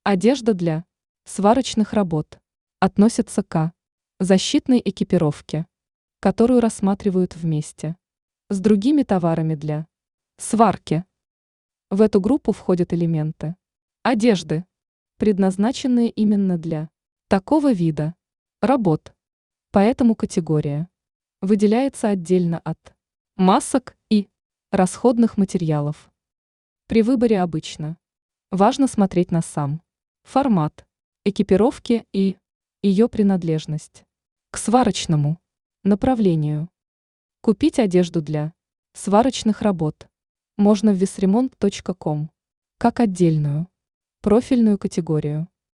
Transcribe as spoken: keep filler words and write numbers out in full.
Одежда для сварочных работ относится к защитной экипировке, которую рассматривают вместе с другими товарами для сварки. В эту группу входят элементы одежды, предназначенные именно для такого вида работ. Поэтому категория выделяется отдельно от масок и расходных материалов. При выборе обычно важно смотреть на сам формат экипировки и ее принадлежность к сварочному направлению. Купить одежду для сварочных работ можно в весремонт точка ком как отдельную профильную категорию.